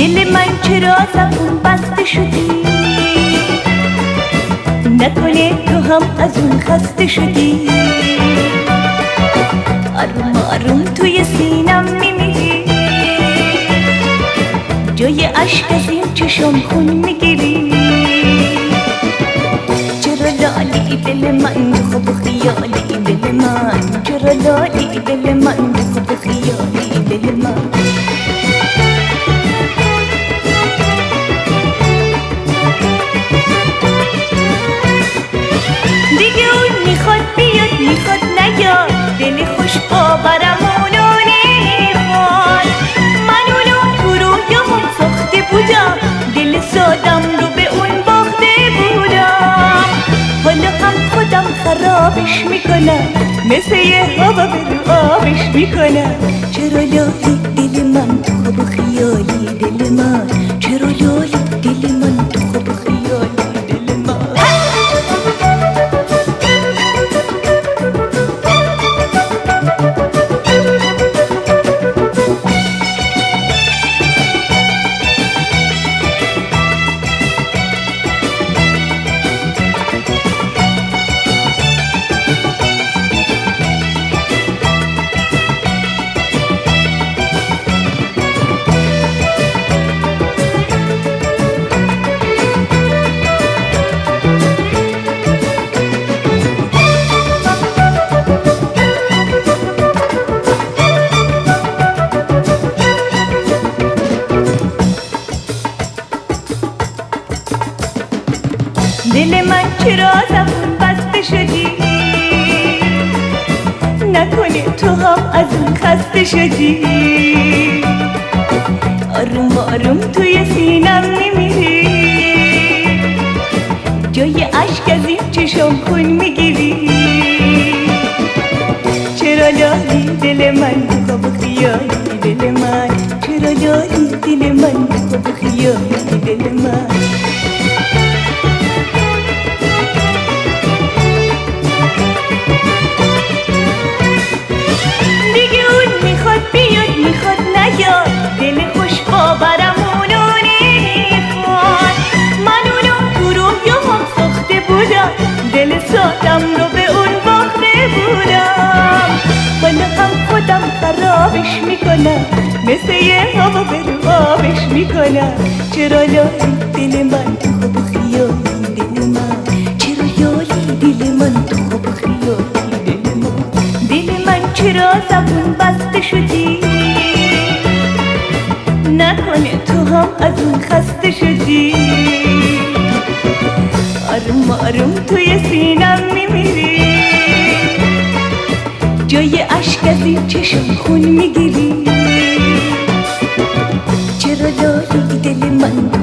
دل من چرا زبون بسته شدی؟ نکنه تو هم از اون خسته شدی؟ آروم آروم توی سینم میمیری، جای اشک از این چشم خون میگیری. چرا لالی دل من خوب خیالی دل من، چرا لالی دل من خوب خیالی دل من. دیگه اون میخواد بیاد میخواد نیاد، دل خوش باورمونو نمیخواد. من اونو تو رویامون ساخته بودم، دل سادم رو به اون باخته بودم. حالا هم خودم خرابش میکنم، مثل یه هوا به رو آبش میکنم. چرا لالی دل من تو خواب خیالی دل من، چرا لالی دل من تو خواب خیالی دل من. دل من چرا زبون بسته شدی؟ نکنه تو هم از اون خسته شدی؟ آروم آروم توی سینم میمیری، جای اشک از این چشم خون میگیری. چرا لالی دل من خواب خیالی دل من، چرا لالی دل من خواب خیالی دل من. دل خوش باورمونو نمیخواد. من اونو تو رویامون ساخته بودم، دل سادم رو به اون باخته بودم. حالا هم خودم خرابش میکنم، مثل یه هوا به رو آبش میکنم. چرا لالی دل من تو خواب خیالی دل من، چرا لالی دل من تو خواب خیالی دل من. دل من چرا زبون بسته شدی؟ نکنه تو هم از اون خسته شدی؟ آروم آروم توی سینم میمیری، جای اشک از این چشم خون میگیری. چرا لالی دل من